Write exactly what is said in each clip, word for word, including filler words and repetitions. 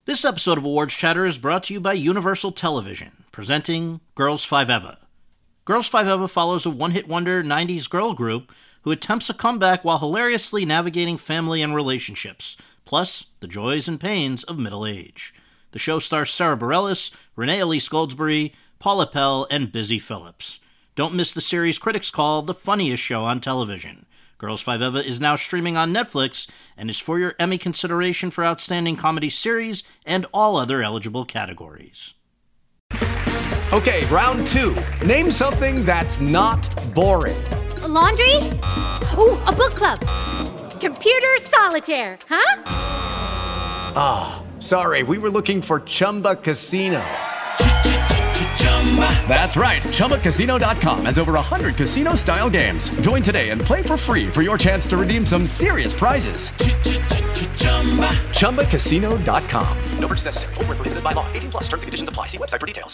This episode of Awards Chatter is brought to you by Universal Television, presenting Girls Five Eva. Girls Five Eva follows a one-hit wonder nineties girl group who attempts a comeback while hilariously navigating family and relationships, plus the joys and pains of middle age. The show stars Sarah Bareilles, Renee Elise Goldsberry, Paula Pell, and Busy Phillips. Don't miss the series critics call the funniest show on television. Girls Five Eva is now streaming on Netflix and is for your Emmy consideration for Outstanding Comedy Series and all other eligible categories. Okay, round two. Name something that's not boring. A laundry? Ooh, a book club. Computer solitaire, huh? Ah, oh, sorry, we were looking for Chumba Casino. That's right, Chumba Casino dot com has over one hundred casino-style games. Join today and play for free for your chance to redeem some serious prizes. Chumba Casino dot com. No purchase necessary. Void where prohibited by law. eighteen plus. Terms and conditions apply. See website for details.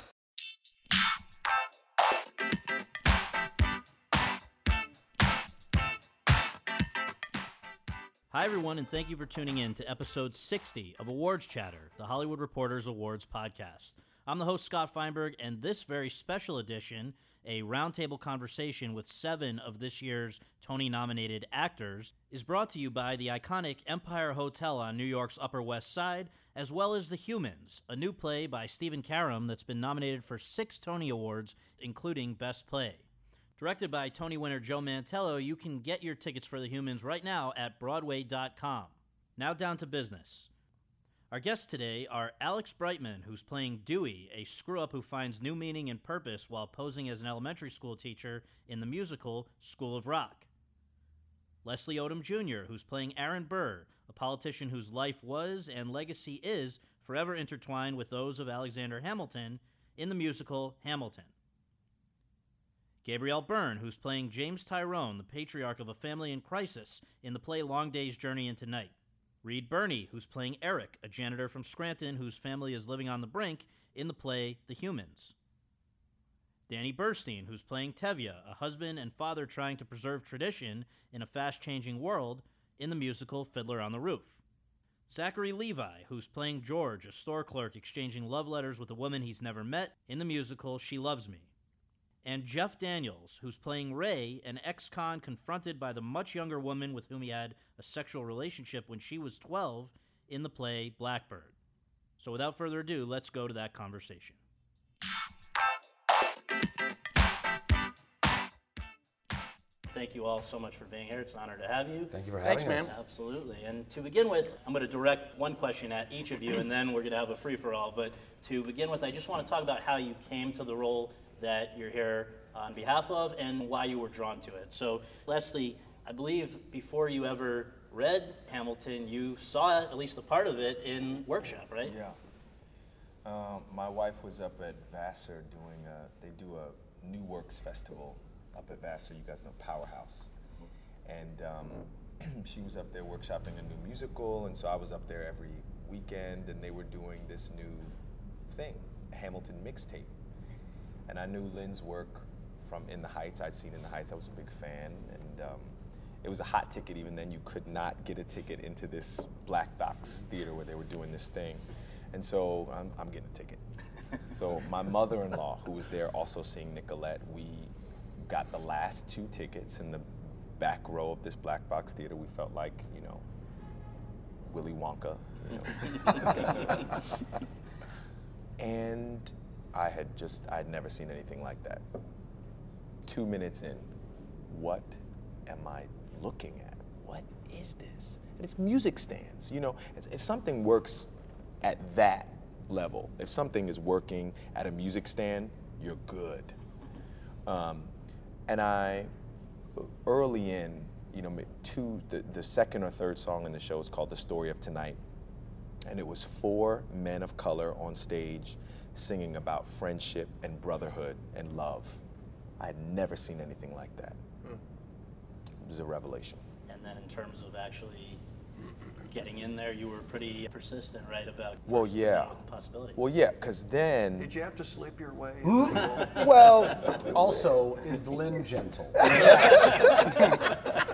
Hi, everyone, and thank you for tuning in to episode sixty of Awards Chatter, the Hollywood Reporters Awards podcast. I'm the host, Scott Feinberg, and this very special edition, a roundtable conversation with seven of this year's Tony-nominated actors, is brought to you by the iconic Empire Hotel on New York's Upper West Side, as well as The Humans, a new play by Stephen Karam that's been nominated for six Tony Awards, including Best Play. Directed by Tony winner Joe Mantello, you can get your tickets for The Humans right now at Broadway dot com. Now down to business. Our guests today are Alex Brightman, who's playing Dewey, a screw-up who finds new meaning and purpose while posing as an elementary school teacher in the musical School of Rock. Leslie Odom Junior, who's playing Aaron Burr, a politician whose life was and legacy is forever intertwined with those of Alexander Hamilton in the musical Hamilton. Gabrielle Byrne, who's playing James Tyrone, the patriarch of a family in crisis in the play Long Day's Journey into Night. Reed Birney, who's playing Eric, a janitor from Scranton whose family is living on the brink in the play The Humans. Danny Burstein, who's playing Tevye, a husband and father trying to preserve tradition in a fast-changing world in the musical Fiddler on the Roof. Zachary Levi, who's playing George, a store clerk exchanging love letters with a woman he's never met in the musical She Loves Me. And Jeff Daniels, who's playing Ray, an ex-con confronted by the much younger woman with whom he had a sexual relationship when she was twelve in the play Blackbird. So without further ado, let's go to that conversation. Thank you all so much for being here. It's an honor to have you. Thank you for having Thanks, us. man. Absolutely. And to begin with, I'm going to direct one question at each of you, and then we're going to have a free-for-all. But to begin with, I just want to talk about how you came to the role that you're here on behalf of and why you were drawn to it. So, Leslie, I believe before you ever read Hamilton, you saw at least a part of it in workshop, right? Yeah. Um, my wife was up at Vassar doing a, they do a New Works Festival up at Vassar. You guys know Powerhouse. And um, she was up there workshopping a new musical, and so I was up there every weekend, and they were doing this new thing, a Hamilton mixtape. And I knew Lynn's work from In the Heights. I'd seen In the Heights. I was a big fan. And um, it was a hot ticket. Even then, you could not get a ticket into this black box theater where they were doing this thing. And so I'm, I'm getting a ticket. So my mother-in-law, who was there also seeing Nicolette, we got the last two tickets in the back row of this black box theater. We felt like, you know, Willy Wonka. You know. And I had just, I'd never seen anything like that. Two minutes in, what am I looking at? What is this? And it's music stands, you know? If something works at that level, if something is working at a music stand, you're good. Um, and I, early in, you know, two, the, the second or third song in the show is called The Story of Tonight. And it was four men of color on stage singing about friendship and brotherhood and love. I had never seen anything like that. Mm. It was a revelation. And then in terms of actually getting in there, you were pretty persistent, right, about well, yeah. the possibility. Well, yeah, because then... Did you have to sleep your way? Well... Also, is Lynn gentle?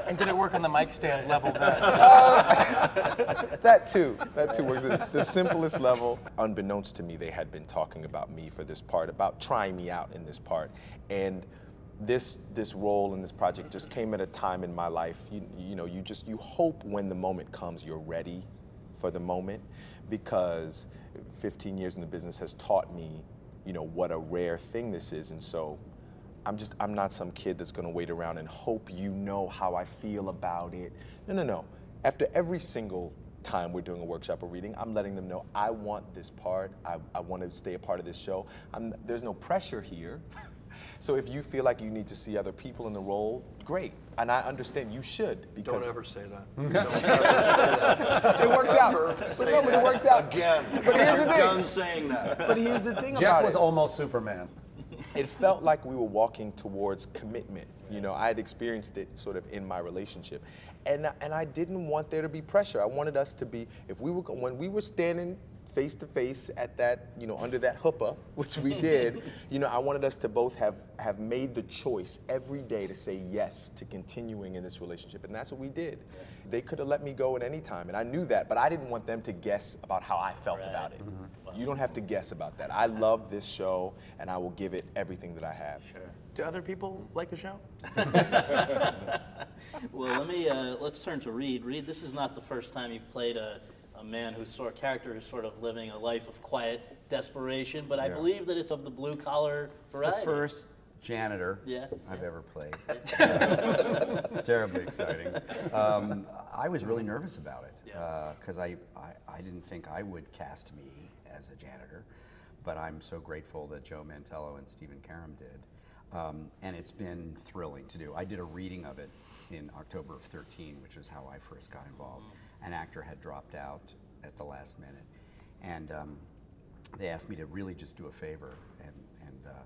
And did it work on the mic stand level then? Uh, that too. That too works at the simplest level. Unbeknownst to me, they had been talking about me for this part, about trying me out in this part. And this this role in this project just came at a time in my life. You, you know, you just, you hope when the moment comes, you're ready for the moment, because fifteen years in the business has taught me, you know, what a rare thing this is. And so I'm just, I'm not some kid that's gonna wait around and hope you know how I feel about it. No, no, no. After every single time we're doing a workshop or reading, I'm letting them know I want this part, I, I want to stay a part of this show. I'm, there's no pressure here. So if you feel like you need to see other people in the role, great. And I understand you should, because— Don't ever say that. Don't ever say that. It worked out. But no, but it worked out. Again. But here's the I'm thing. done saying that. But here's the thing Jeff about was it. almost Superman. It felt like we were walking towards commitment. You know, I had experienced it sort of in my relationship. And, and I didn't want there to be pressure. I wanted us to be, if we were, when we were standing face to face at that, you know, under that chuppah, which we did, you know, I wanted us to both have, have made the choice every day to say yes to continuing in this relationship. And that's what we did. They could have let me go at any time, and I knew that, but I didn't want them to guess about how I felt Right. about it. Mm-hmm. You don't have to guess about that. I love this show, and I will give it everything that I have. Sure. Do other people like the show? Well, let me, uh, let's turn to Reed. Reed, this is not the first time you've played a, a man who's sort of character who's sort of living a life of quiet desperation, but I Yeah. believe that it's of the blue collar It's variety. the first janitor Yeah. I've ever played. It's terribly exciting. Um, I was really nervous about it because Yeah. I, I, I didn't think I would cast me as a janitor, but I'm so grateful that Joe Mantello and Stephen Karam did. Um, and it's been thrilling to do. I did a reading of it in October of thirteen, which is how I first got involved. Mm. An actor had dropped out at the last minute, and um, they asked me to really just do a favor, and and uh,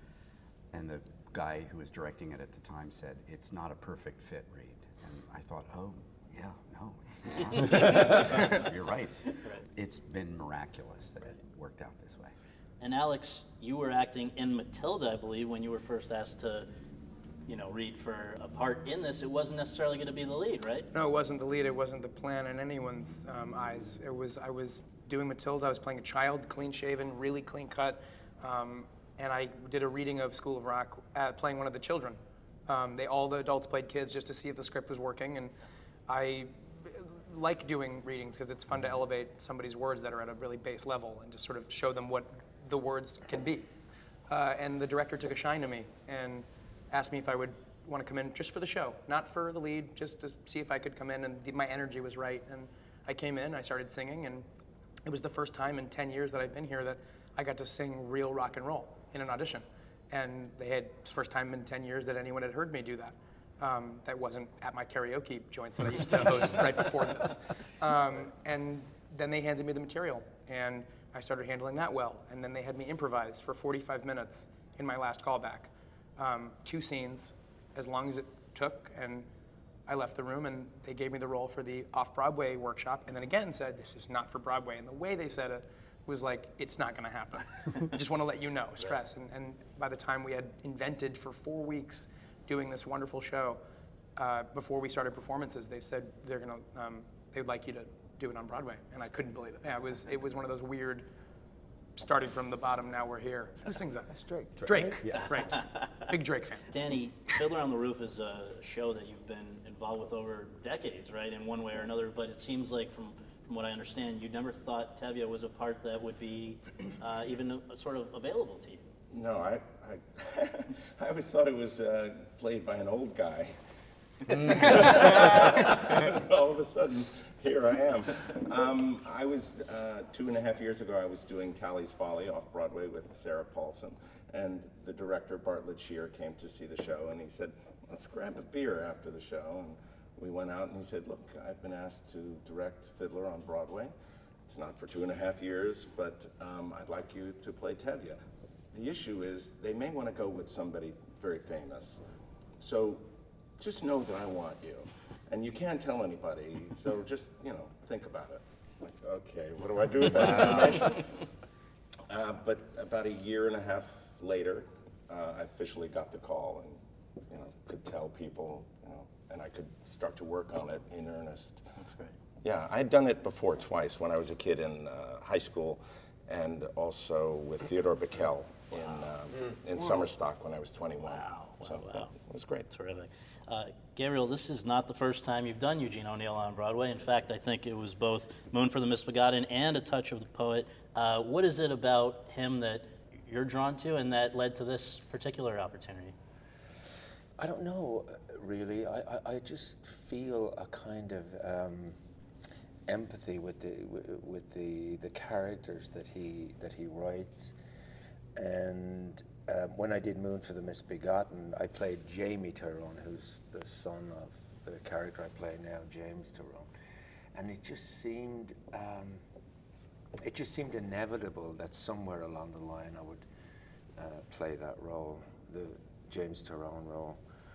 and the guy who was directing it at the time said, "It's not a perfect fit, Reed." And I thought, oh, yeah, no, it's not. You're right. Right. It's been miraculous that it worked out this way. And Alex, you were acting in Matilda, I believe, when you were first asked to, you know, read for a part in this. It wasn't necessarily going to be the lead, right? No, it wasn't the lead. It wasn't the plan in anyone's um, eyes. It was, I was doing Matilda. I was playing a child, clean shaven, really clean cut. Um, and I did a reading of School of Rock, uh, playing one of the children. Um, they, all the adults played kids just to see if the script was working. And I like doing readings because it's fun to elevate somebody's words that are at a really base level and just sort of show them what the words can be. Uh, and the director took a shine to me and asked me if I would want to come in just for the show, not for the lead, just to see if I could come in, and the, my energy was right. And I came in, I started singing, and it was the first time in ten years that I've been here that I got to sing real rock and roll in an audition. And they had, first time in ten years that anyone had heard me do that. Um, that wasn't at my karaoke joints that I used to host right before this. Um, and then they handed me the material, and I started handling that well. And then they had me improvise for forty-five minutes in my last callback. Um, two scenes, as long as it took, and I left the room, and they gave me the role for the off-Broadway workshop, and then again said, this is not for Broadway. And the way they said it was like, it's not gonna happen. I just wanna let you know, stress. And, and by the time we had invented for four weeks doing this wonderful show, uh, before we started performances, they said they're gonna, um, they'd like you to do it on Broadway, and I couldn't believe it. Yeah, it was it was one of those weird, starting from the bottom, now we're here. Who sings that? That's Drake. Drake, yeah. Right. Big Drake fan. Danny, Fiddler on the Roof is a show that you've been involved with over decades, right, in one way or another, but it seems like from, from what I understand, you never thought Tevye was a part that would be uh, even uh, sort of available to you. No, I I, I always thought it was uh, played by an old guy. All of a sudden, here I am. Um, I was, uh, two and a half years ago, I was doing Tally's Folly off Broadway with Sarah Paulson, and the director, Bartlett Shear, came to see the show, and he said, let's grab a beer after the show. And we went out, and he said, look, I've been asked to direct Fiddler on Broadway. It's not for two and a half years, but um, I'd like you to play Tevye. The issue is they may want to go with somebody very famous. So just know that I want you. And you can't tell anybody, so just, you know, think about it. Like, okay, what do I do with that information? Uh, but about a year and a half later, uh, I officially got the call and, you know, could tell people, you know, and I could start to work on it in earnest. That's great. Yeah, I'd done it before twice when I was a kid in uh, high school, and also with Theodore Bickel in um, in Summerstock when I was twenty-one. Wow, So wow, wow. it was great. Terrific. Uh, Gabriel, this is not the first time you've done Eugene O'Neill on Broadway. In fact, I think it was both Moon for the Misbegotten and A Touch of the Poet. Uh, what is it about him that you're drawn to and that led to this particular opportunity? I don't know, really. I, I, I just feel a kind of um, empathy with the with the the characters that he that he writes, and um, when I did Moon for the Misbegotten, I played Jamie Tyrone, who's the son of the character I play now, James Tyrone, and it just seemed um, it just seemed inevitable that somewhere along the line I would uh, play that role, the James Tyrone role,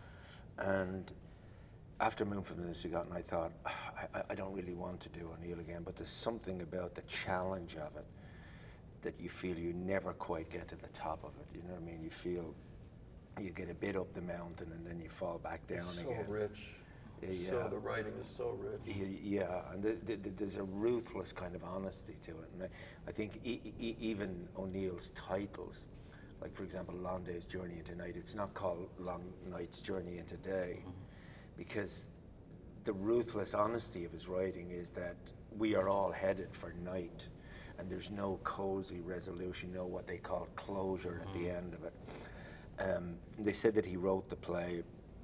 and after Moon for the Misbegotten, I thought, I, I don't really want to do O'Neill again, but there's something about the challenge of it that you feel you never quite get to the top of it. You know what I mean? You feel you get a bit up the mountain and then you fall back down So again. rich. Yeah. So the writing is so rich. Y- Yeah, and the, the, the, there's a ruthless kind of honesty to it. And I, I think e- e- even O'Neill's titles, like for example, Long Day's Journey into Night, it's not called Long Night's Journey into Day. Mm-hmm. Because the ruthless honesty of his writing is that we are all headed for night, and there's no cozy resolution, no what they call closure at the end of it. Um, they said that he wrote the play,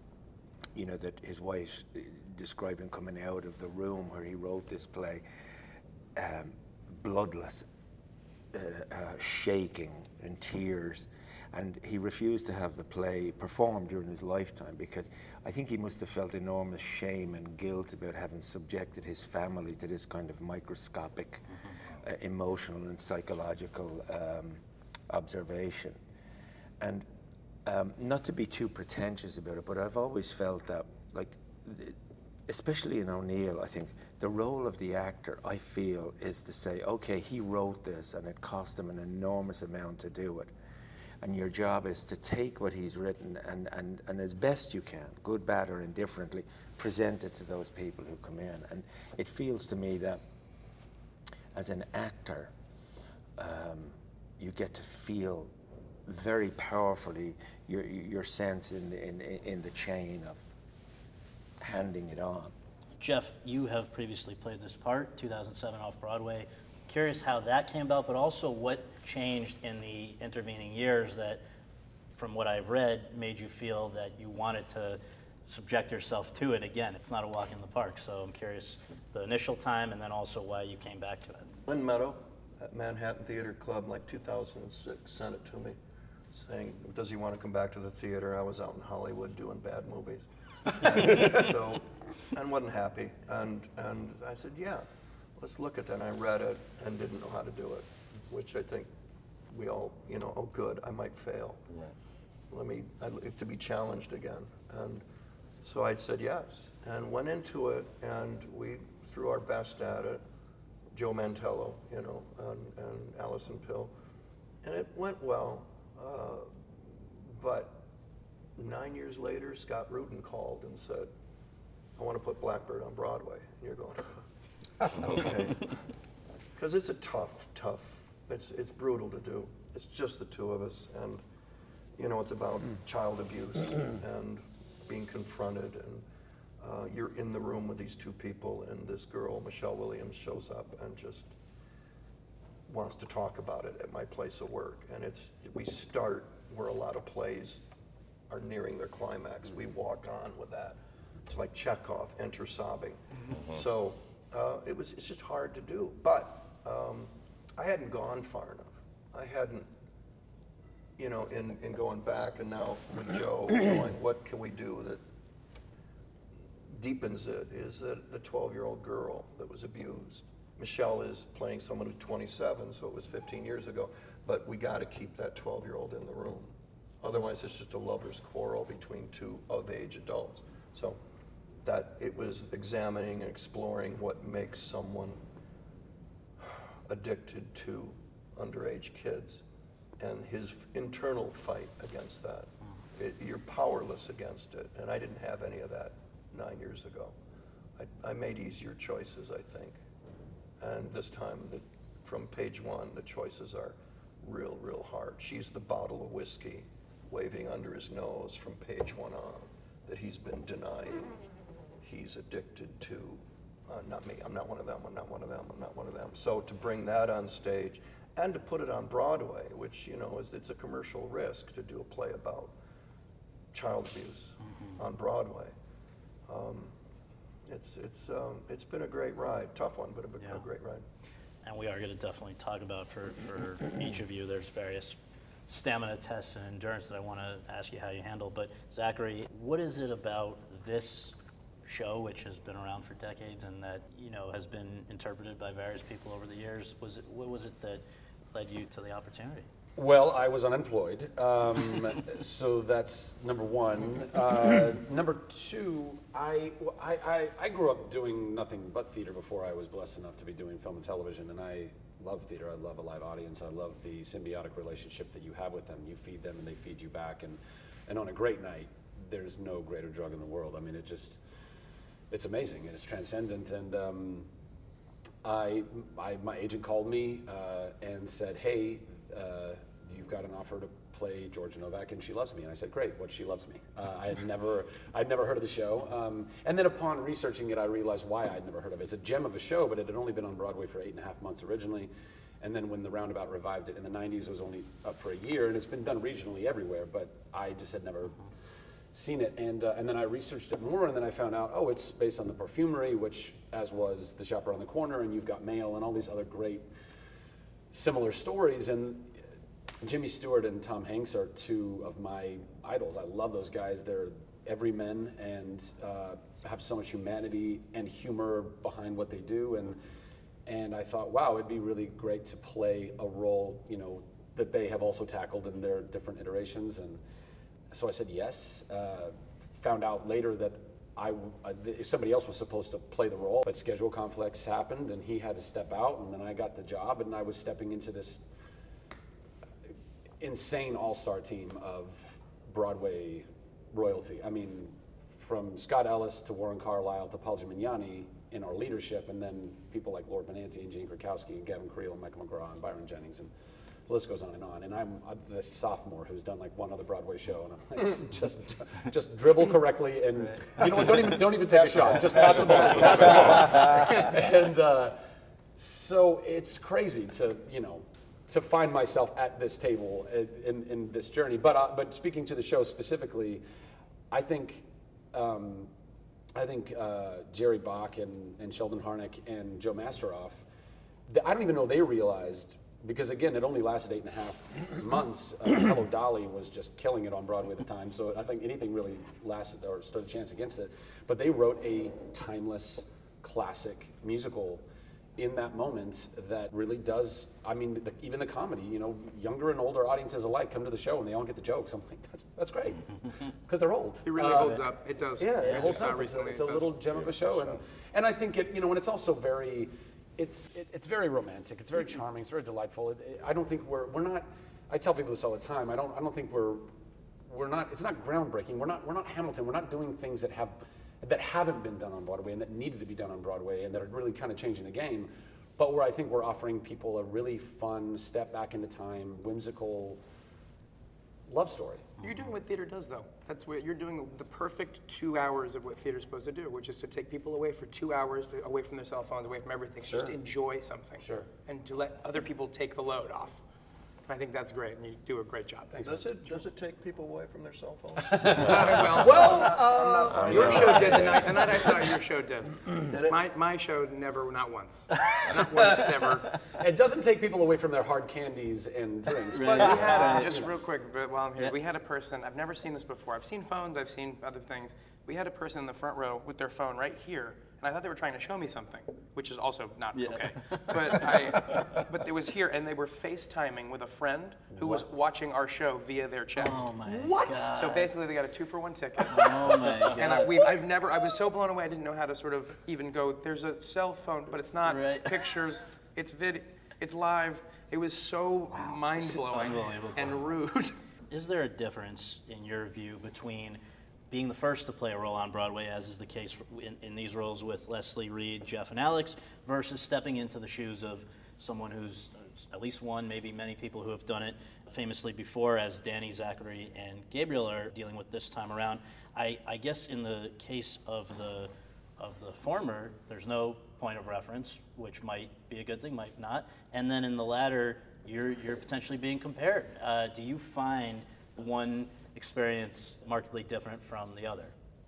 you know, that his wife uh, described him coming out of the room where he wrote this play, um, bloodless, uh, uh, shaking, in tears. And he refused to have the play performed during his lifetime because I think he must have felt enormous shame and guilt about having subjected his family to this kind of microscopic mm-hmm. uh, emotional and psychological um, observation. And um, not to be too pretentious about it, but I've always felt that, like, especially in O'Neill, I think the role of the actor, I feel, is to say, okay, he wrote this and it cost him an enormous amount to do it. And your job is to take what he's written and, and, and as best you can, good, bad, or indifferently, present it to those people who come in. And it feels to me that as an actor, um, you get to feel very powerfully your, your sense in, in, in the chain of handing it on. Jeff, you have previously played this part, two thousand seven off-Broadway. Curious how that came about, but also what changed in the intervening years that, from what I've read, made you feel that you wanted to subject yourself to it again. It's not a walk in the park, so I'm curious the initial time and then also why you came back to it. Lynn Meadow at Manhattan Theater Club, like two thousand six, sent it to me, saying, does he want to come back to the theater? I was out in Hollywood doing bad movies. and, so, and wasn't happy. And, and I said, yeah. Let's look at that. And I read it and didn't know how to do it, which I think we all, you know, oh, good, I might fail. Right. Let me, I'd like to be challenged again. And so I said yes, and went into it, and we threw our best at it. Joe Mantello, you know, and, and Alison Pill. And it went well, uh, but nine years later, Scott Rudin called and said, I want to put Blackbird on Broadway. And you're going, okay. Because it's a tough, tough, it's it's brutal to do. It's just the two of us, and you know, it's about mm. child abuse and being confronted, and uh, you're in the room with these two people, and this girl, Michelle Williams, shows up and just wants to talk about it at my place of work. And it's, we start where a lot of plays are nearing their climax. Mm-hmm. We walk on with that. It's like Chekhov, enter sobbing. Mm-hmm. So uh, it was, it's just hard to do. But um, I hadn't gone far enough. I hadn't, you know, in, in going back, and now with Joe going, what can we do that deepens it, is that the twelve-year-old girl that was abused. Michelle is playing someone who's twenty-seven, so it was fifteen years ago, but we got to keep that twelve-year-old in the room. Otherwise, it's just a lover's quarrel between two of-age adults. So that it was examining and exploring what makes someone addicted to underage kids and his internal fight against that. It, you're powerless against it, and I didn't have any of that nine years ago. I, I made easier choices, I think. And this time, the, from page one, the choices are real, real hard. She's the bottle of whiskey waving under his nose from page one on that he's been denying he's addicted to. Uh, not me, I'm not one of them, I'm not one of them, I'm not one of them. So to bring that on stage and to put it on Broadway, which, you know, is, it's a commercial risk to do a play about child abuse mm-hmm. on Broadway. Um, it's it's um, it's been a great ride, tough one, but a, yeah. a great ride. And we are going to definitely talk about for, for each of you. There's various stamina tests and endurance that I want to ask you how you handle. But Zachary, what is it about this show, which has been around for decades and that, you know, has been interpreted by various people over the years? Was it what was it that led you to the opportunity? Well, I was unemployed, um, so that's number one. Uh, number two, I, I, I, I grew up doing nothing but theater before I was blessed enough to be doing film and television, and I love theater. I love a live audience. I love the symbiotic relationship that you have with them. You feed them and they feed you back, and, and on a great night, there's no greater drug in the world. I mean, it just, it's amazing, and it's transcendent, and um, I, I, my agent called me uh, and said, hey, Uh, you've got an offer to play Georgia Novak, and she loves me. And I said, great, what she loves me. Uh, I had never, I'd never heard of the show. Um, and then upon researching it, I realized why I'd never heard of it. It's a gem of a show, but it had only been on Broadway for eight and a half months originally. And then when the Roundabout revived it in the nineties, it was only up for a year, and it's been done regionally everywhere, but I just had never seen it. And uh, and then I researched it more, and then I found out, oh, it's based on The Perfumery, which, as was The Shop Around the Corner, and You've Got Mail, and all these other great similar stories. And Jimmy Stewart and Tom Hanks are two of my idols. I love those guys. They're everymen and uh, have so much humanity and humor behind what they do. And and I thought, wow, it'd be really great to play a role, you know, that they have also tackled in their different iterations. And so I said yes. Uh, found out later that I, uh, th- somebody else was supposed to play the role, but schedule conflicts happened, and he had to step out, and then I got the job, and I was stepping into this insane all-star team of Broadway royalty. I mean, from Scott Ellis to Warren Carlyle to Paul Giuliani in our leadership, and then people like Lord Benanti and Gene Krakowski and Gavin Creel and Michael McGraw and Byron Jennings, and the list goes on and on. And I'm uh, this sophomore who's done like one other Broadway show, and I'm like, just just dribble correctly, and you know what? Don't even don't even take a shot. Just pass the ball. Just pass the ball. And uh, so it's crazy to you know. to find myself at this table in, in this journey. But uh, but speaking to the show specifically, I think um, I think uh, Jerry Bach and, and Sheldon Harnick and Joe Masteroff, th- I don't even know they realized, because again, it only lasted eight and a half months. Uh, Hello Dolly was just killing it on Broadway at the time, so I think anything really lasted or stood a chance against it. But they wrote a timeless, classic musical in that moment that really does, I mean, the, even the comedy, you know, younger and older audiences alike come to the show and they all get the jokes. I'm like, that's that's great, because they're old. It really uh, holds up. It does. Yeah, it I holds just saw up. It's a, recently. it's a It little does. gem of a show, and and I think it, you know, and it's also very, it's it, it's very romantic. It's very charming. It's very delightful. It, it, I don't think we're we're not. I tell people this all the time. I don't I don't think we're we're not. It's not groundbreaking. We're not we're not Hamilton. We're not doing things that have that haven't been done on Broadway and that needed to be done on Broadway and that are really kind of changing the game. But where I think we're offering people a really fun step back into time, whimsical love story. You're doing what theater does, though. That's what you're doing. The perfect two hours of what theater's supposed to do, which is to take people away for two hours, away from their cell phones, away from everything, Sure. just enjoy something. Sure. And to let other people take the load off. I think that's great, and you do a great job. Thanks. Does it does it take people away from their cell phones? well, well uh, your show did the night, the night I saw your show did. Did it? My my show never, not once, not once, never. It doesn't take people away from their hard candies and drinks. But But we had a, just real quick, but while I'm here, we had a person. I've never seen this before. I've seen phones. I've seen other things. We had a person in the front row with their phone right here. And I thought they were trying to show me something, which is also not yeah. okay. But I, but it was here, and they were FaceTiming with a friend who what? was watching our show via their chest. Oh my what? God. So basically, they got a two for one ticket. Oh my God. And I, we, I've never, I was so blown away. I didn't know how to sort of even go. There's a cell phone, but it's not right. pictures. It's vid. It's live. It was so wow. mind blowing and rude. Is there a difference in your view between being the first to play a role on Broadway, as is the case in, in these roles with Leslie, Reed, Jeff, and Alex, versus stepping into the shoes of someone who's at least one, maybe many people who have done it famously before, as Danny, Zachary, and Gabriel are dealing with this time around. I, I guess in the case of the of the former, there's no point of reference, which might be a good thing, might not. And then in the latter, you're you're potentially being compared. Uh, do you find one experience markedly different from the other?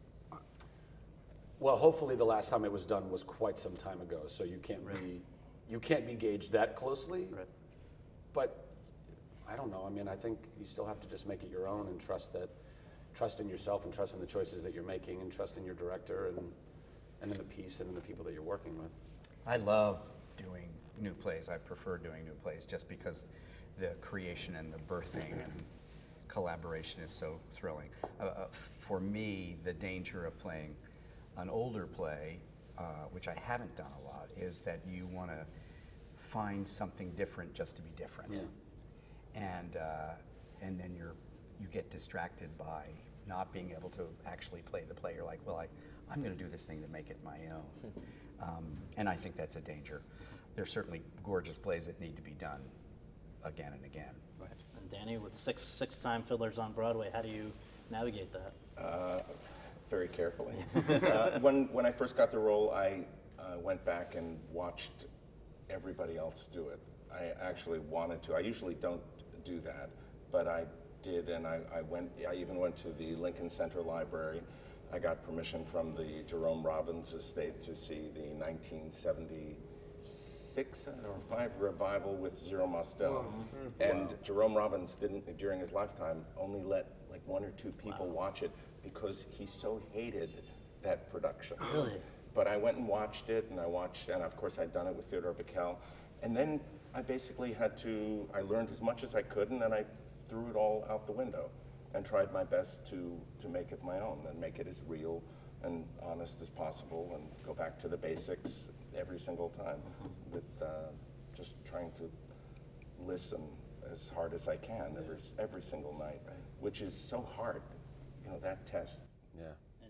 Well, hopefully the last time it was done was quite some time ago, so you can't right. be you can't be gauged that closely. Right. But I don't know. I mean, I think you still have to just make it your own and trust that, trust in yourself and trust in the choices that you're making and trust in your director and and in the piece and in the people that you're working with. I love doing new plays. I prefer doing new plays just because the creation and the birthing and collaboration is so thrilling. Uh, for me, the danger of playing an older play, uh, which I haven't done a lot, is that you want to find something different just to be different. Yeah. And uh, and then you're you get distracted by not being able to actually play the play. You're like, well, I, I'm going to do this thing to make it my own. Um, and I think that's a danger. There's certainly gorgeous plays that need to be done again and again. Right. And Danny, with six six-time Fiddlers on Broadway, how do you navigate that? Uh, very carefully. uh, when when I first got the role, I uh, went back and watched everybody else do it. I actually wanted to. I usually don't do that, but I did, and I, I went. I even went to the Lincoln Center Library. I got permission from the Jerome Robbins estate to see the nineteen seventy-six or five revival with Zero Mostel. Mm-hmm. And wow. Jerome Robbins didn't, during his lifetime, only let like one or two people wow. watch it because he so hated that production. Really? But I went and watched it, and I watched, and of course I'd done it with Theodore Bikel. And then I basically had to, I learned as much as I could, and then I threw it all out the window and tried my best to, to make it my own and make it as real and honest as possible and go back to the basics every single time with uh, just trying to listen as hard as I can every, every single night, which is so hard, you know, that test. Yeah.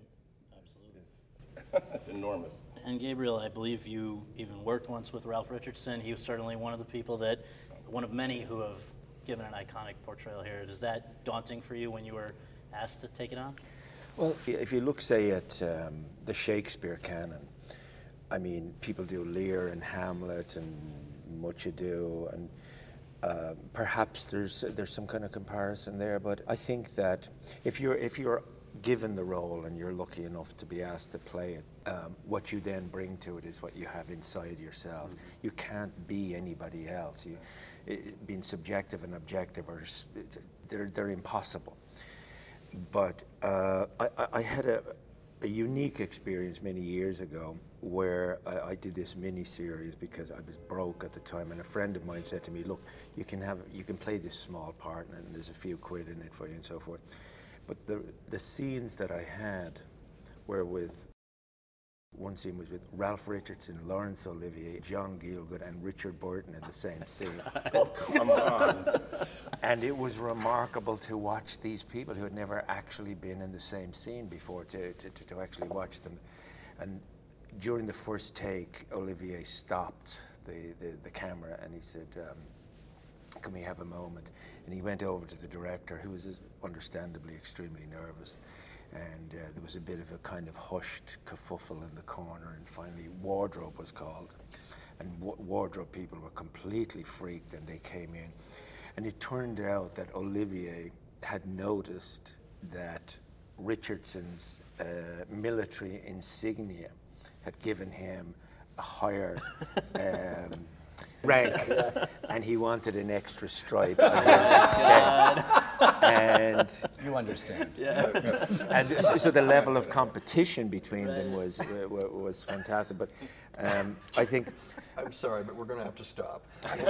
It's enormous. And Gabriel, I believe you even worked once with Ralph Richardson. He was certainly one of the people that, one of many who have given an iconic portrayal here. Is that daunting for you when you were asked to take it on? Well, if you look, say, at um, the Shakespeare canon, I mean, people do Lear and Hamlet and Much Ado, and uh, perhaps there's there's some kind of comparison there. But I think that if you're if you're given the role and you're lucky enough to be asked to play it, um, what you then bring to it is what you have inside yourself. Mm-hmm. You can't be anybody else. You, it, being subjective and objective are they're they're impossible. But uh, I, I had a, a unique experience many years ago where I, I did this mini series because I was broke at the time, and a friend of mine said to me, "Look, you can have you can play this small part, and there's a few quid in it for you, and so forth." But the the scenes that I had were with, one scene was with Ralph Richardson, Laurence Olivier, John Gielgud, and Richard Burton in the same scene. Oh, come on. And it was remarkable to watch these people who had never actually been in the same scene before, to, to, to actually watch them. And during the first take, Olivier stopped the, the, the camera and he said, um, "Can we have a moment?" And he went over to the director, who was understandably extremely nervous. And uh, there was a bit of a kind of hushed kerfuffle in the corner, and finally wardrobe was called. And w- wardrobe people were completely freaked, and they came in. And it turned out that Olivier had noticed that Richardson's uh, military insignia had given him a higher um, rank, yeah. And he wanted an extra stripe on his head. And you understand. Yeah. And so, so the level of competition between right. them was uh, was fantastic. But um, I think I'm sorry, but we're going to have to stop.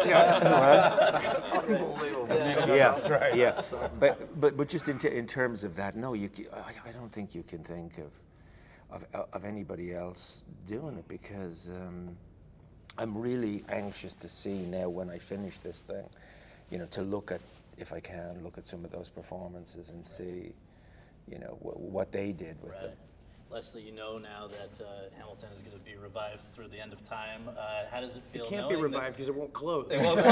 Yeah. Unbelievable. Yeah, yeah. yeah. But but but just in, t- in terms of that, no, you. I, I don't think you can think of of of anybody else doing it because. Um, I'm really anxious to see now when I finish this thing, you know, to look at, if I can, look at some of those performances and see, you know, w- what they did with Right. them. Leslie, you know now that uh, Hamilton is going to be revived through the end of time. Uh, how does it feel? It can't be knowing that- revived because it won't close. It won't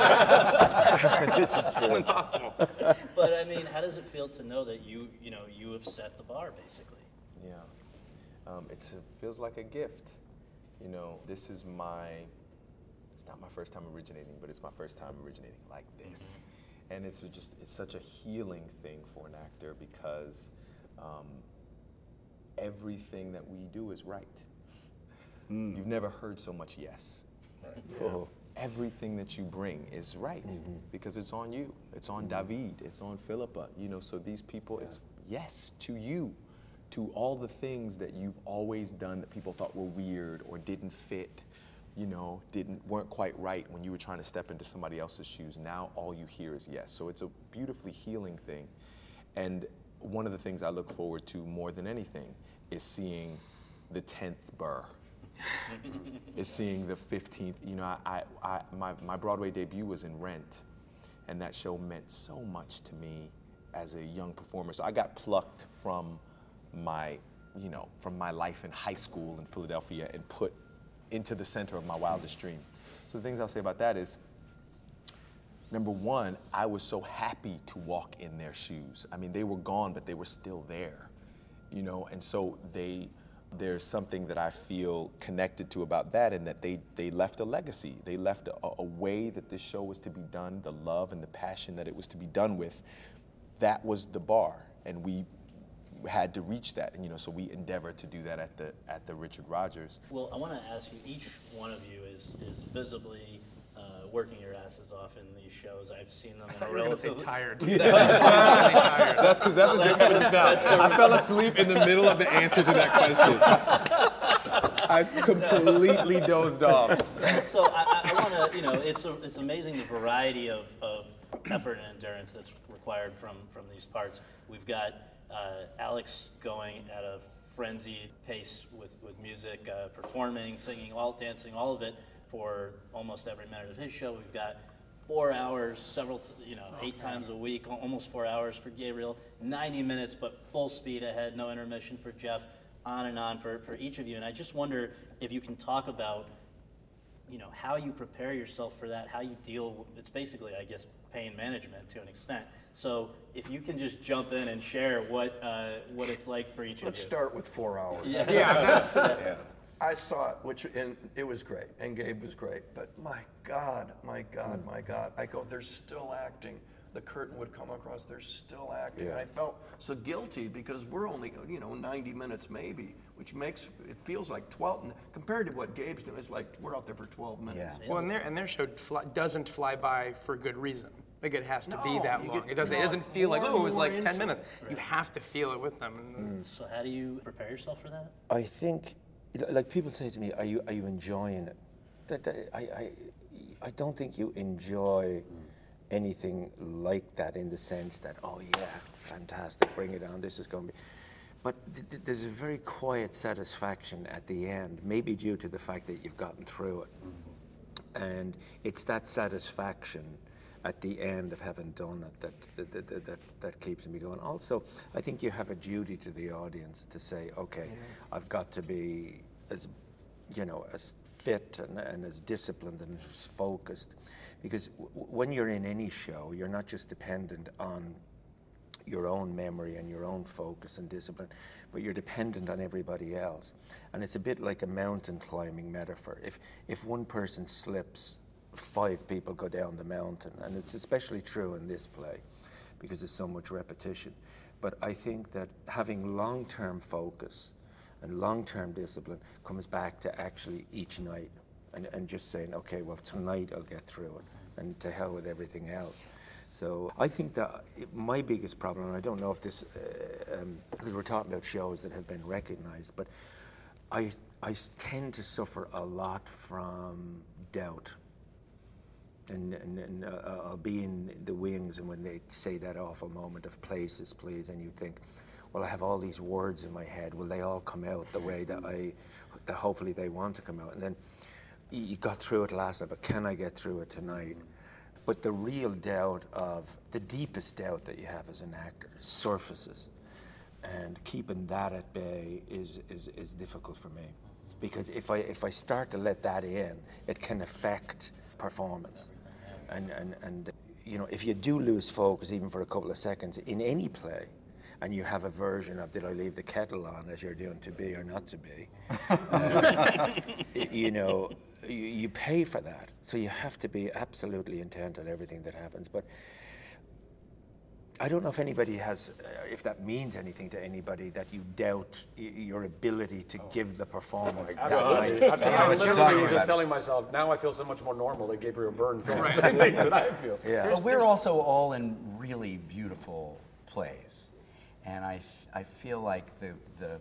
This is true. Impossible. But I mean, how does it feel to know that you, you know, you have set the bar basically? Yeah, um, it's it feels like a gift. You know, this is my. It's not my first time originating, but it's my first time originating like this, and it's a just it's such a healing thing for an actor because um, everything that we do is right. You've never heard so much yes. Oh. Everything that you bring is right because it's on you. It's on David. It's on Philippa. You know, so these people, it's yes to you, to all the things that you've always done that people thought were weird or didn't fit, you know, didn't weren't quite right when you were trying to step into somebody else's shoes. Now all you hear is yes. So it's a beautifully healing thing. And one of the things I look forward to more than anything is seeing the tenth burr. Is seeing the fifteenth, you know, I, I, I, my, my Broadway debut was in Rent, and that show meant so much to me as a young performer. So I got plucked from my, you know, from my life in high school in Philadelphia and put into the center of my wildest dream. So the things I'll say about that is, number one, I was so happy to walk in their shoes. I mean, they were gone, but they were still there, you know, and so they, there's something that I feel connected to about that, and that they, they left a legacy. They left a, a way that this show was to be done, the love and the passion that it was to be done with. That was the bar, and we had to reach that, and you know, so we endeavored to do that at the at the Richard Rodgers. Well, I want to ask you, each one of you is is visibly uh, working your asses off in these shows. I've seen them. I in thought a you were going to say relatively- tired. tired. That's because that's what Jason is now. I fell asleep in the middle of the answer to that question. I completely dozed off. So I, I, I want to, you know, it's a, it's amazing the variety of, of effort and endurance that's required from from these parts. We've got uh, Alex going at a frenzied pace with with music, uh, performing, singing, all dancing, all of it for almost every minute of his show. We've got four hours, several, t- you know, eight times a week, al- almost four hours for Gabriel, ninety minutes, but full speed ahead, no intermission for Jeff, on and on for, for each of you. And I just wonder if you can talk about, you know, how you prepare yourself for that, how you deal with, it's basically, I guess, pain management to an extent. So if you can just jump in and share what uh, what it's like for each Let's of you. start with four hours. Yeah. Yeah, that's Yeah. I saw it, which and it was great, and Gabe was great. But my God, my God, my God! I go, they're still acting. The curtain would come across. They're still acting. Yeah. I felt so guilty because we're only, you know, ninety minutes maybe, which makes it feels like twelve compared to what Gabe's doing. It's like we're out there for twelve minutes. Yeah. well, and their and their show fly, doesn't fly by for good reason. Like it has to be No, that you long. get It doesn't. It more- doesn't feel like more oh, and it was more like ten into minutes. You have to feel it with them. And So how do you prepare yourself for that? I think, like people say to me, "Are you are you enjoying it?" That, that I, I I don't think you enjoy anything like that in the sense that, oh yeah, fantastic, bring it on. This is going to be. But th- th- there's a very quiet satisfaction at the end, maybe due to the fact that you've gotten through it, and it's that satisfaction at the end of having done it that that, that, that, that that keeps me going. Also, I think you have a duty to the audience to say, okay, I've got to be as, you know, as fit and, and as disciplined and as focused, because w- when you're in any show, you're not just dependent on your own memory and your own focus and discipline, but you're dependent on everybody else. And it's a bit like a mountain climbing metaphor. If if one person slips, five people go down the mountain, and it's especially true in this play because there's so much repetition. But I think that having long-term focus and long-term discipline comes back to actually each night and, and just saying, okay, well, tonight I'll get through it, and to hell with everything else. So I think that it- my biggest problem, and I don't know if this, uh, um, because we're talking about shows that have been recognized, but I, I s- tend to suffer a lot from doubt. And, and, and uh, I'll be in the wings, and when they say that awful moment of places, please, and you think, well, I have all these words in my head. Will they all come out the way that I, that hopefully they want to come out? And then y- you got through it last night, but can I get through it tonight? But the real doubt of, the deepest doubt that you have as an actor surfaces and keeping that at bay is, is, is difficult for me. Because if I, if I start to let that in, it can affect performance. And, and, and you know, if you do lose focus even for a couple of seconds in any play, and you have a version of did I leave the kettle on as you're doing to be or not to be, uh, you know, you, you pay for that. So you have to be absolutely intent on everything that happens. But I don't know if anybody has, uh, if that means anything to anybody, that you doubt y- your ability to oh. give the performance. Oh absolutely. Absolutely. I literally was just telling myself, now I feel so much more normal that Gabriel Byrne feels the same things that I feel. Yeah. But we're also all in really beautiful plays. And I, f- I feel like the, the,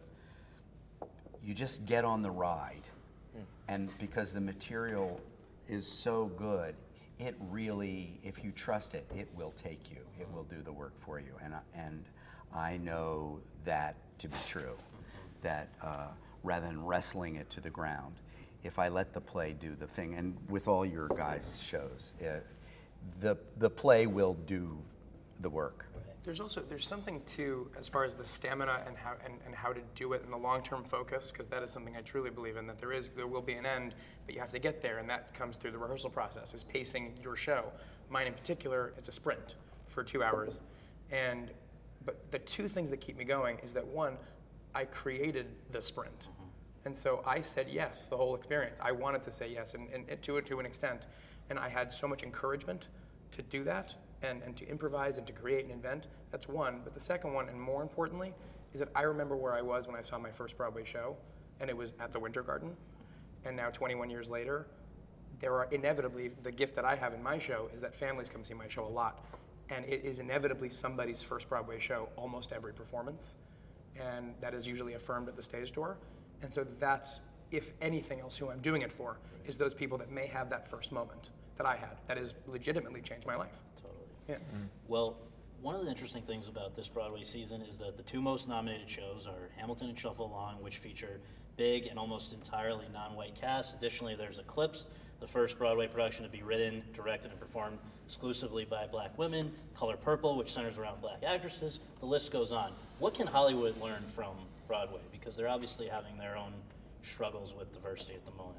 you just get on the ride. Mm. And because the material is so good, it really, if you trust it, it will take you. It will do the work for you. And I, and I know that to be true, that uh, rather than wrestling it to the ground, if I let the play do the thing, and with all your guys' shows, uh, the, the play will do the work. There's also, there's something too, as far as the stamina and how and, and how to do it and the long-term focus, because that is something I truly believe in, that there is, there will be an end, but you have to get there, and that comes through the rehearsal process, is pacing your show. Mine in particular, it's a sprint for two hours. And, but the two things that keep me going is that one, I created the sprint. Mm-hmm. And so I said yes the whole experience. I wanted to say yes, and, and to it to an extent. And I had so much encouragement to do that, and, and to improvise and to create and invent. That's one. But the second one, and more importantly, is that I remember where I was when I saw my first Broadway show, and it was at the Winter Garden. And now twenty-one years later, there are inevitably, the gift that I have in my show is that families come see my show a lot. And it is inevitably somebody's first Broadway show almost every performance. And that is usually affirmed at the stage door. And so that's, if anything else, who I'm doing it for, is those people that may have that first moment that I had, that has legitimately changed my life. Totally. Yeah. Mm-hmm. Well, one of the interesting things about this Broadway season is that the two most nominated shows are Hamilton and Shuffle Along, which feature big and almost entirely non-white casts. Additionally, there's Eclipse, the first Broadway production to be written, directed, and performed exclusively by black women, Color Purple, which centers around black actresses. The list goes on. What can Hollywood learn from Broadway? Because they're obviously having their own struggles with diversity at the moment.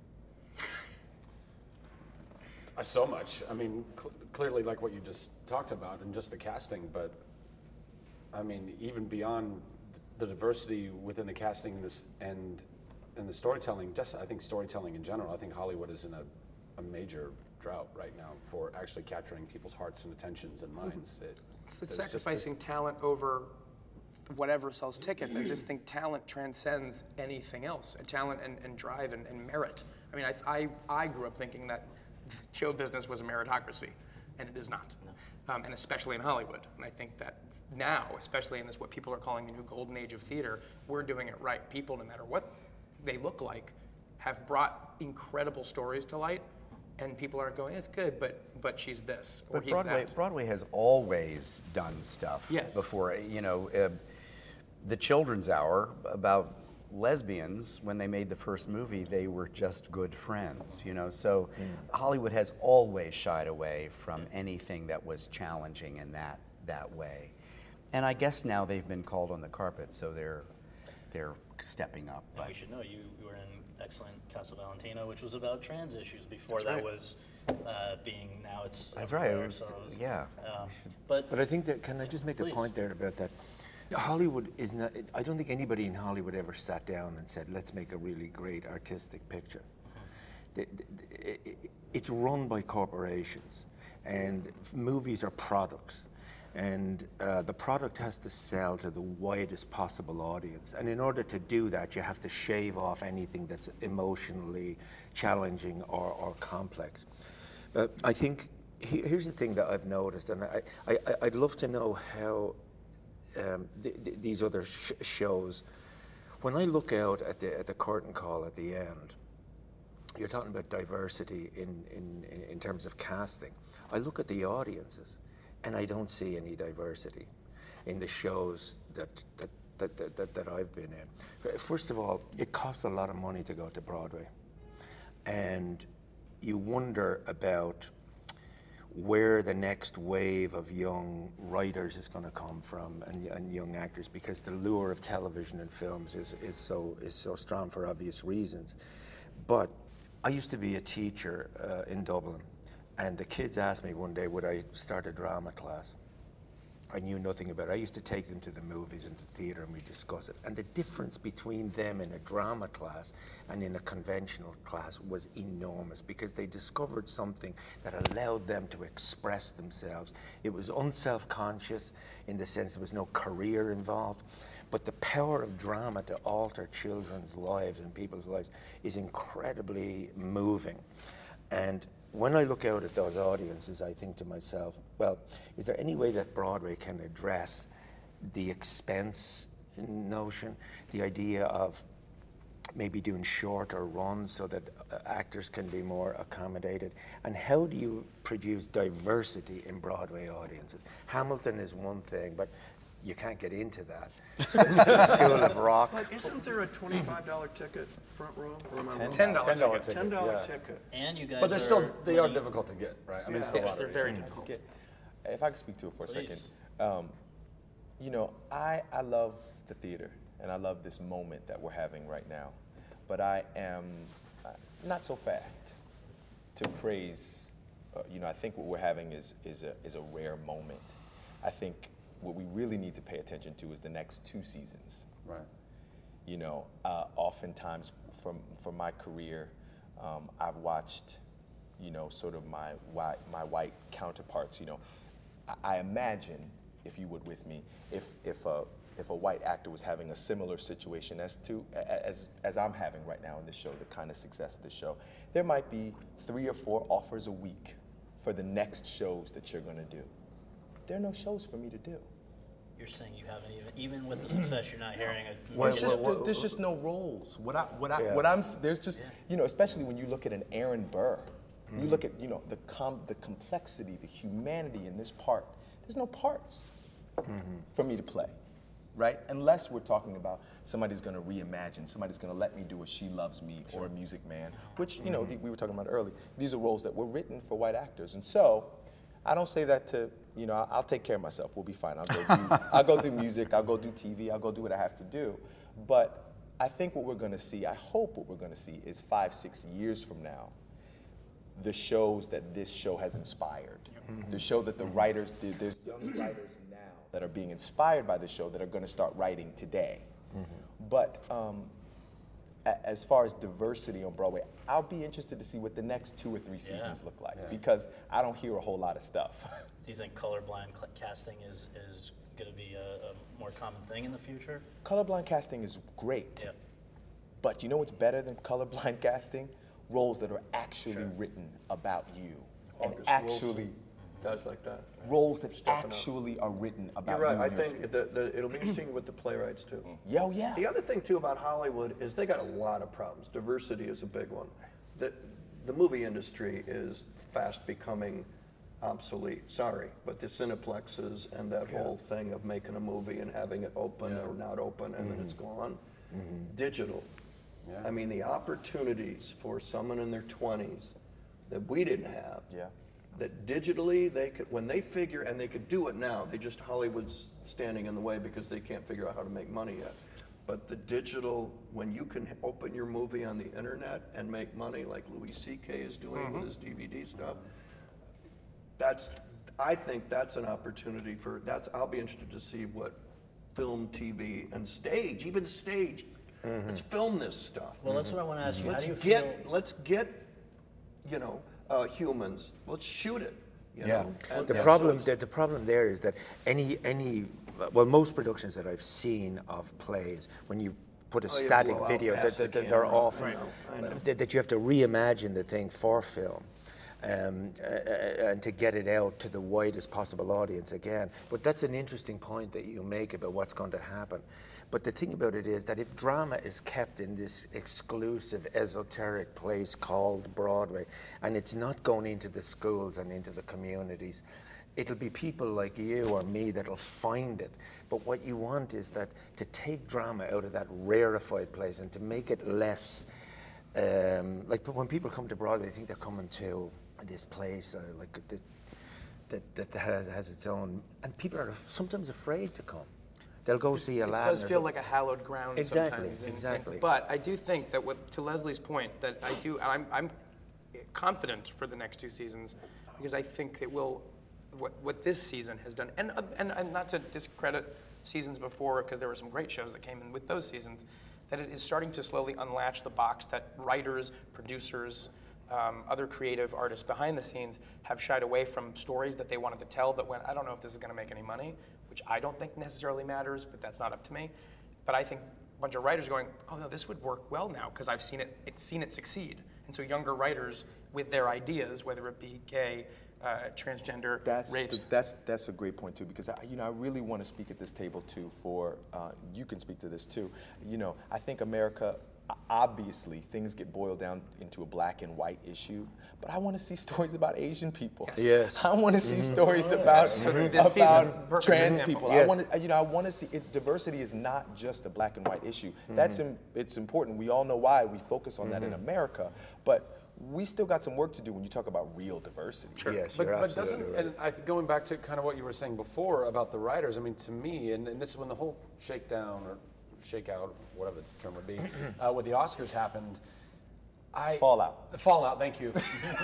Uh, so much. I mean, cl- clearly, like what you just talked about, and just the casting, but I mean, even beyond the diversity within the casting and this and and the storytelling. Just I think storytelling in general. I think Hollywood is in a, a major drought right now for actually capturing people's hearts and attentions and minds. It, it's sacrificing talent over whatever sells tickets. I just think talent transcends anything else. Talent and, and drive and, and merit. I mean, I, I I grew up thinking that show business was a meritocracy, and it is not. No. Um, and especially in Hollywood. And I think that now, especially in this what people are calling the new golden age of theater, we're doing it right. People, no matter what they look like, have brought incredible stories to light, and people aren't going, it's good, but but she's this, or but he's Broadway, that. Broadway has always done stuff yes. before, you know, uh, the Children's Hour about lesbians, when they made the first movie, they were just good friends, you know, so mm. Hollywood has always shied away from anything that was challenging in that that way. And I guess now they've been called on the carpet, so they're they're stepping up. And we should know you, you were in excellent Casa Valentino, which was about trans issues. Before That's that right. was uh, being, now it's That's right, it was, so it was, yeah. Um, but, But I think that, can I just make please. a point there about that? Hollywood is not, I don't think anybody in Hollywood ever sat down and said, let's make a really great artistic picture. Mm-hmm. It's run by corporations, and movies are products. And uh, the product has to sell to the widest possible audience. And in order to do that, you have to shave off anything that's emotionally challenging or, or complex. But I think, he, here's the thing that I've noticed, and I, I, I'd love to know how um, th- th- these other sh- shows, when I look out at the, at the curtain call at the end, you're talking about diversity in, in, in terms of casting. I look at the audiences, and I don't see any diversity in the shows that that, that, that, that that I've been in. First of all, it costs a lot of money to go to Broadway. And you wonder about where the next wave of young writers is going to come from and, and young actors, because the lure of television and films is, is so is so strong for obvious reasons. But I used to be a teacher uh, in Dublin, and the kids asked me one day, would I start a drama class? I knew nothing about it. I used to take them to the movies and to theatre and we discuss it. And the difference between them in a drama class and in a conventional class was enormous, because they discovered something that allowed them to express themselves. It was unself-conscious in the sense there was no career involved. But the power of drama to alter children's lives and people's lives is incredibly moving. And when I look out at those audiences, I think to myself, well, is there any way that Broadway can address the expense notion, the idea of maybe doing shorter runs so that uh, actors can be more accommodated? And how do you produce diversity in Broadway audiences? Hamilton is one thing, but you can't get into that. So it's the School of Rock. But isn't there a twenty-five dollar ticket front row? Or am I wrong? ten dollar ten dollar ticket. ticket. ten dollar yeah. ticket. And you guys But they're are still they are winning- difficult to get, right? I mean, it's Yeah. the Yes, they're lottery. very Yeah. difficult. Get- if I could speak to it for a Please. second. Um, you know, I, I love the theater, and I love this moment that we're having right now. But I am uh, not so fast to praise. Uh, you know, I think what we're having is, is, a, is a rare moment. I think what we really need to pay attention to is the next two seasons. Right. You know, uh, oftentimes from from my career, um, I've watched, you know, sort of my white my white counterparts. You know, I, I imagine, if you would with me, if if a if a white actor was having a similar situation as to as as I'm having right now in this show, the kind of success of this show, there might be three or four offers a week for the next shows that you're going to do. There are no shows for me to do. You're saying you haven't even, even with the success, you're not hearing a. There's just there's, there's just no roles. What I what I what I'm s- there's just you know, especially when you look at an Aaron Burr, you look at you know the com the complexity, the humanity in this part. There's no parts for me to play, right? Unless we're talking about somebody's going to reimagine, somebody's going to let me do a She Loves Me or a Music Man, which you know the, we were talking about earlier. These are roles that were written for white actors, and so. I don't say that to, you know, I'll, I'll take care of myself. We'll be fine. I'll go do, I'll go do music. I'll go do T V. I'll go do what I have to do. But I think what we're going to see, I hope what we're going to see is five, six years from now, the shows that this show has inspired. Mm-hmm. The show that the writers, the, there's young writers now that are being inspired by the show that are going to start writing today. Mm-hmm. But um, a, as far as diversity on Broadway, I'll be interested to see what the next two or three seasons Yeah. look like Yeah. because I don't hear a whole lot of stuff. Do you think colorblind cl- casting is, is going to be a, a more common thing in the future? Colorblind casting is great, Yeah. but you know what's better than colorblind casting? Roles that are actually written about you, and August actually Wilson, guys like that. roles that Stepping up. actually are written about You're right. you. I and your think the, the, it'll be interesting with the playwrights too. Yo, yeah. The other thing too about Hollywood is they got a lot of problems. Diversity is a big one. The, the movie industry is fast becoming obsolete. Sorry, but the cineplexes and that whole thing of making a movie and having it open or not open and then it's gone. Digital. I mean, the opportunities for someone in their twenties that we didn't have. Yeah. That digitally they could, when they figure, and they could do it now, they just, Hollywood's standing in the way because they can't figure out how to make money yet. But the digital, when you can open your movie on the internet and make money like Louis C K is doing with his D V D stuff, that's, I think that's an opportunity for, that's, I'll be interested to see what film, T V, and stage, even stage, let's film this stuff. Well, that's what I want to ask you. Let's How do you get, feel? let's get, you know, uh, humans. Let's shoot it. You Yeah. know? And- The and so problem, it's- the, the problem there is that any, any, well, most productions that I've seen of plays, when you put a Oh, you static blow out video, that, past that, the that they're camera. often, I know, I know. that, that you have to reimagine the thing for film. Um, uh, uh, and to get it out to the widest possible audience again. But that's an interesting point that you make about what's going to happen. But the thing about it is that if drama is kept in this exclusive, esoteric place called Broadway, and it's not going into the schools and into the communities, it'll be people like you or me that'll find it. But what you want is that to take drama out of that rarefied place and to make it less, um, like when people come to Broadway, they think they're coming to this place, uh, like the, that, that has, has its own, and people are sometimes afraid to come. They'll go see It Aladdin. does feel like a hallowed ground Exactly, sometimes. and- exactly. and- But I do think that, what, to Leslie's point, that I do, I'm, I'm confident for the next two seasons, because I think it will, what, what this season has done, and, and, and not to discredit seasons before, because there were some great shows that came in with those seasons, that it is starting to slowly unlatch the box that writers, producers, um, other creative artists behind the scenes have shied away from stories that they wanted to tell that went, I don't know if this is going to make any money, which I don't think necessarily matters, but that's not up to me. But I think a bunch of writers going, oh no, this would work well now because I've seen it, it's seen it succeed. And so younger writers with their ideas, whether it be gay, uh, transgender, That's race. the- that's that's a great point too, because I, you know I really want to speak at this table too. For uh, you can speak to this too. You know I think America, obviously things get boiled down into a black and white issue, but I want to see stories about Asian people. Yes. Yes. I want to see Mhm. stories about So this season, about perfect trans example. people. I Yes. want to you know I want to see its diversity is not just a black and white issue. That's im- it's important. We all know why we focus on that in America, but we still got some work to do when you talk about real diversity. Sure. Yes, But, you're but absolutely doesn't, right. and I, th- going back to kind of what you were saying before about the writers, I mean, to me, and, and this is when the whole shakedown or shakeout, whatever the term would be, uh, with the Oscars happened, I... Fallout. The Fallout, thank you.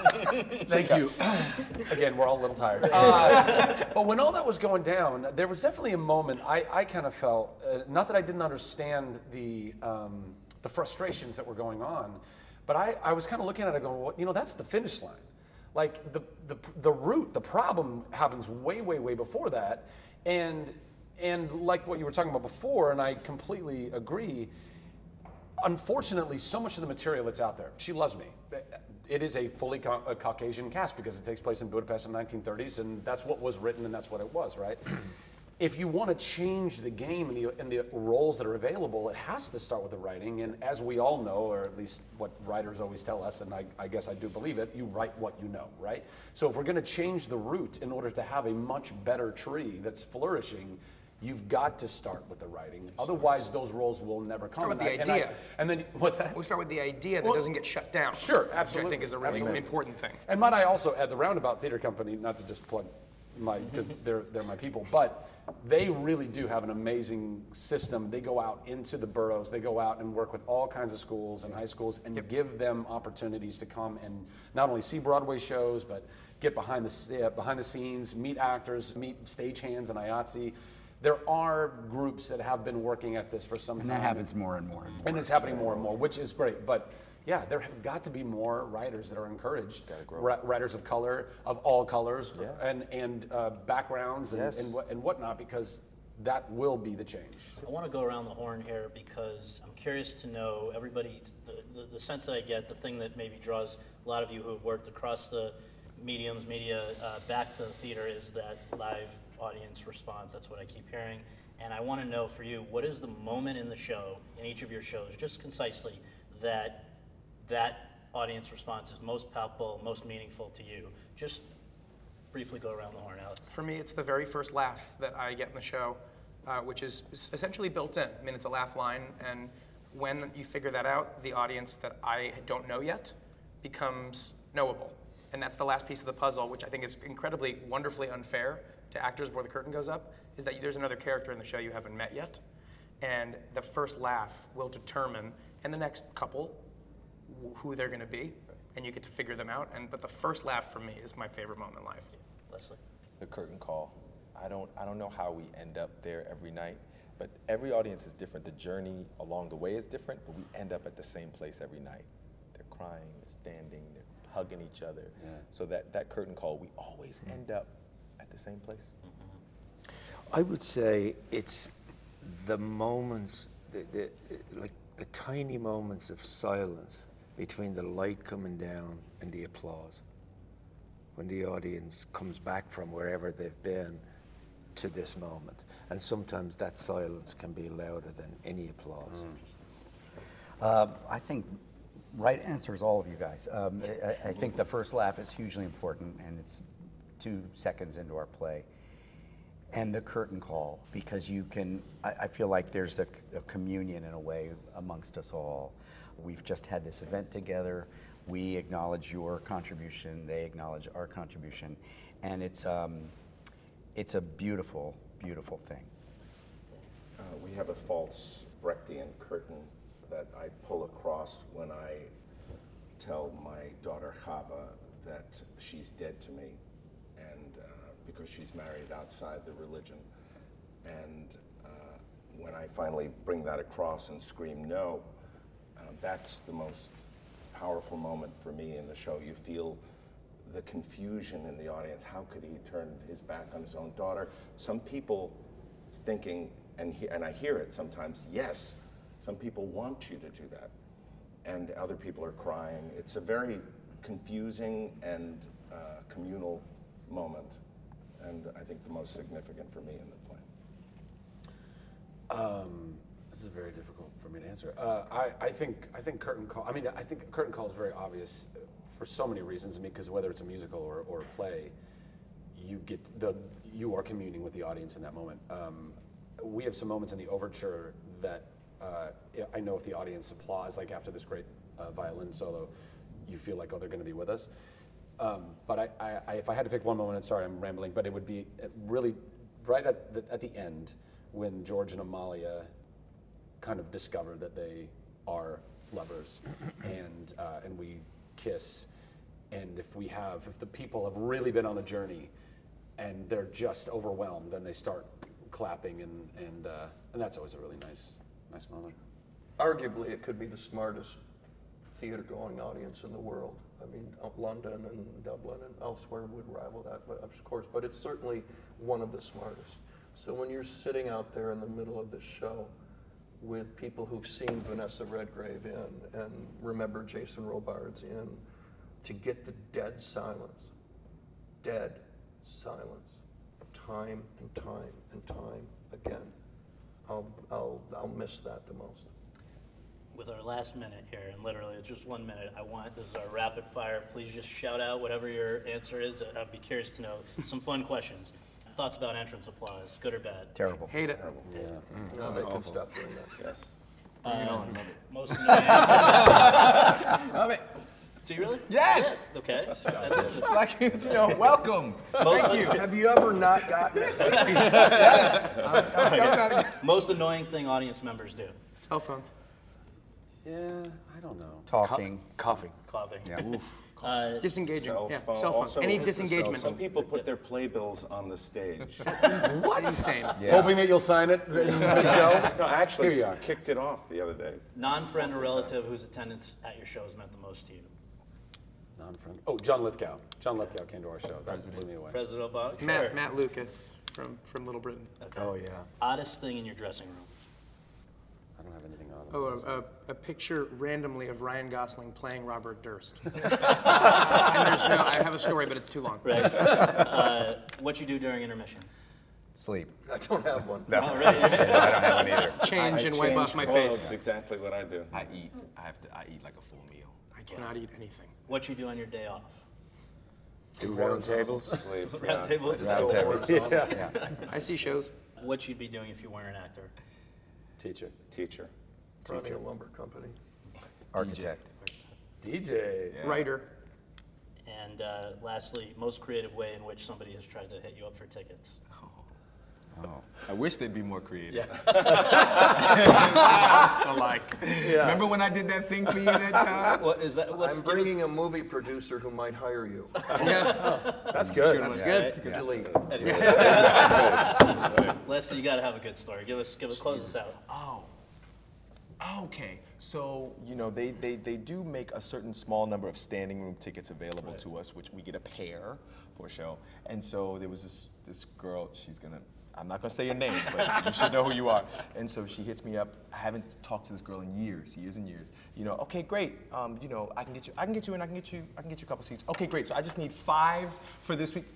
Thank you. Again, we're all a little tired. Uh, but when all that was going down, there was definitely a moment I, I kind of felt, uh, not that I didn't understand the, um, the frustrations that were going on, but I, I was kind of looking at it going, well, you know, that's the finish line. Like the, the, the root, the problem happens way, way, way before that. And, and like what you were talking about before, and I completely agree, unfortunately, so much of the material that's out there, She Loves Me, it is a fully ca- a Caucasian cast because it takes place in Budapest in the nineteen thirties, and that's what was written and that's what it was, right? If you want to change the game and the, and the roles that are available, it has to start with the writing. And as we all know, or at least what writers always tell us, and I, I guess I do believe it, you write what you know, right? So if we're going to change the root in order to have a much better tree that's flourishing, you've got to start with the writing. Otherwise, those roles will never come. Start with And the I- and I- idea. And then, what's that? We start with the idea that Well, doesn't get shut down. Sure, Which absolutely. I think is a really Absolutely. important thing. And might I also add the Roundabout Theater Company, not to just plug my, because they're they're my people, but they really do have an amazing system. They go out into the boroughs, they go out and work with all kinds of schools and high schools and give them opportunities to come and not only see Broadway shows, but get behind the s- uh, behind the scenes, meet actors, meet stagehands and I A T S E. There are groups that have been working at this for some And time. that happens more and more and more. And it's happening more and more, which is great. But yeah, there have got to be more writers that are encouraged. Ri- writers of color, of all colors, Yeah. and and uh, backgrounds and, Yes. and what and whatnot, because that will be the change. I want to go around the horn here because I'm curious to know everybody, the, the, the sense that I get, the thing that maybe draws a lot of you who have worked across the mediums, media, uh, back to the theater is that live audience response. That's what I keep hearing. And I want to know for you, what is the moment in the show, in each of your shows, just concisely, that that audience response is most palpable, most meaningful to you? Just briefly go around the horn, Alex. For me, it's the very first laugh that I get in the show, uh, which is is essentially built in. I mean, it's a laugh line, and when you figure that out, the audience that I don't know yet becomes knowable. And that's the last piece of the puzzle, which I think is incredibly, wonderfully unfair to actors before the curtain goes up, is that there's another character in the show you haven't met yet. And the first laugh will determine, and the next couple, wh- who they're gonna be, and you get to figure them out. And but the first laugh for me is my favorite moment in life. Leslie? The curtain call. I don't I don't know how we end up there every night, but every audience is different. The journey along the way is different, but we end up at the same place every night. They're crying, they're standing, they're hugging each other. So that, that curtain call, we always end up at the same place. I would say it's the moments, the, the, like the tiny moments of silence between the light coming down and the applause. When the audience comes back from wherever they've been to this moment. And sometimes that silence can be louder than any applause. Uh, I think right answers all of you guys. Um, I, I think the first laugh is hugely important, and it's two seconds into our play. And the curtain call, because you can, I, I feel like there's a, a communion in a way amongst us all. We've just had this event together. We acknowledge your contribution, they acknowledge our contribution. and it's um, it's a beautiful, beautiful thing. Uh, we have a false Brechtian curtain that I pull across when I tell my daughter Chava that she's dead to me, and uh, because she's married outside the religion. And uh, when I finally bring that across and scream no, uh, that's the most powerful moment for me in the show. You feel the confusion in the audience. How could he turn his back on his own daughter? Some people thinking, and, he, and I hear it sometimes, yes, some people want you to do that. And other people are crying. It's a very confusing and uh, communal moment, and I think the most significant for me in the play. Um, this is very difficult for me to answer. Uh, I, I think I think curtain call. I mean, I think curtain call is very obvious for so many reasons. I mean, because whether it's a musical or, or a play, you get the you are communing with the audience in that moment. Um, we have some moments in the overture that uh, I know if the audience applauds, like after this great uh, violin solo, you feel like, oh, they're going to be with us. Um, but I, I, I, if I had to pick one moment, and sorry, I'm rambling, but it would be really right at the, at the end when George and Amalia kind of discover that they are lovers, and uh, and we kiss. And if we have, if the people have really been on the journey, and they're just overwhelmed, then they start clapping, and and uh, and that's always a really nice nice moment. Arguably, it could be the smartest theater-going audience in the world. I mean, London and Dublin and elsewhere would rival that, but of course, but it's certainly one of the smartest. So when you're sitting out there in the middle of this show with people who've seen Vanessa Redgrave in and remember Jason Robards in, to get the dead silence, dead silence, time and time and time again, I'll, I'll, I'll miss that the most. With our last minute here, and literally it's just one minute, I want, this is our rapid fire, please just shout out whatever your answer is. I'd be curious to know some fun questions. Thoughts about entrance applause, good or bad? Terrible. Hate it. Terrible. Yeah. Mm. No, they can stop doing that. Yes. Bring it on. Most annoying. Love it. Do you really? Yes. Yeah. Okay. That's It's like, you know, welcome. Most, Thank you. Have you ever not gotten it? Yes. I'm, I'm, I'm not, most annoying thing audience members do. Cell phones. Yeah, I don't know. Talking. Coughing. Coughing. Yeah. Uh, Disengaging. Cell yeah, phone. cell phones. Also, Any it's a cell- disengagement. Some people put their playbills on the stage. What? Insane. Yeah. Hoping that you'll sign it in mid-show. No, actually, Here you are. kicked it off the other day. non-friend or relative whose attendance at your shows meant the most to you. Non-friend. Oh, John Lithgow. John Lithgow came to our show. That blew me away. President Obama. Sure. Matt, Matt Lucas from, from Little Britain. Okay. Oh yeah. Oddest thing in your dressing room. I don't have anything on. Oh, a, a, a picture randomly of Ryan Gosling playing Robert Durst. and there's no, I have a story, but it's too long. Right. uh, what you do during intermission? Sleep. I don't have one. No. Oh, really? I don't have one either. Change I and wipe change off my clothes, face. Exactly what I do. I eat. I have to. I eat like a full meal. I cannot eat anything. What you do on your day off? Do round tables. Sleep, Round yeah. tables? Round tables. Yeah. I see shows. What you'd be doing if you weren't an actor? Teacher. Teacher. Running a lumber company. Architect. D J. Writer. And uh, lastly, most creative way in which somebody has tried to hit you up for tickets. Oh. I wish they'd be more creative. Yeah. The like. Remember when I did that thing for you that time? What is that? What's I'm bringing a movie producer who might hire you. Yeah. That's good. That's good. Delete. Leslie, you got to have a good story. Give us, give us, close us out. Oh. Okay. So, you know, they, they, they do make a certain small number of standing room tickets available Right. to us, which we get a pair for a show. And so there was this this girl, she's gonna, I'm not gonna say your name, but you should know who you are. And so she hits me up. I haven't talked to this girl in years, years and years. You know, okay, great. Um, you know, I can get you, I can get you in, I can get you, I can get you a couple seats. Okay, great. So I just need five for this week.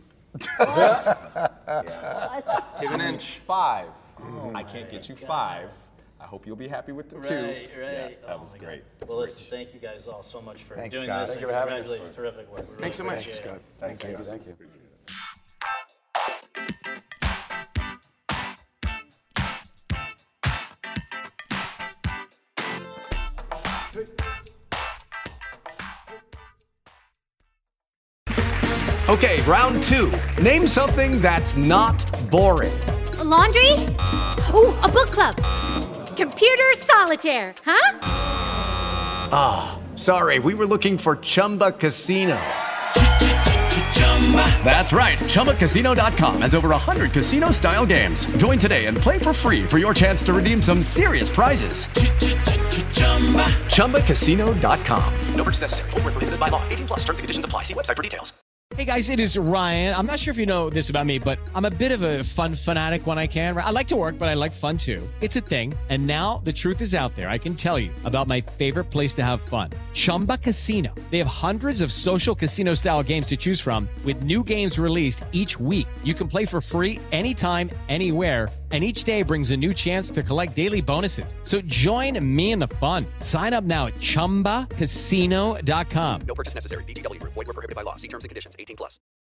Give an inch. Five. I can't get you five. I hope you'll be happy with the two. Right, right. Yeah, that Oh was my great. God. Well, listen, thank you guys all so much for Thanks, doing Scott. this. Thank and you for having us. congratulations, terrific work. We really Thanks so much. appreciate it. Thank you. Thank you. Okay, round two. Name something that's not boring. A laundry? Ooh, a book club. Computer solitaire, huh? Ah, oh, sorry, we were looking for Chumba Casino. That's right, Chumba Casino dot com has over one hundred casino-style games. Join today and play for free for your chance to redeem some serious prizes. Chumba Casino dot com. No purchase necessary. Void where prohibited by law. eighteen plus. Terms and conditions apply. See website for details. Hey guys, it is Ryan. I'm not sure if you know this about me, but I'm a bit of a fun fanatic when I can. I like to work, but I like fun too. It's a thing. And now the truth is out there. I can tell you about my favorite place to have fun. Chumba Casino. They have hundreds of social casino style games to choose from with new games released each week. You can play for free anytime, anywhere. And each day brings a new chance to collect daily bonuses. So join me in the fun. Sign up now at Chumba Casino dot com. No purchase necessary. V G W Group. Void where prohibited by law. See terms and conditions. eighteen plus.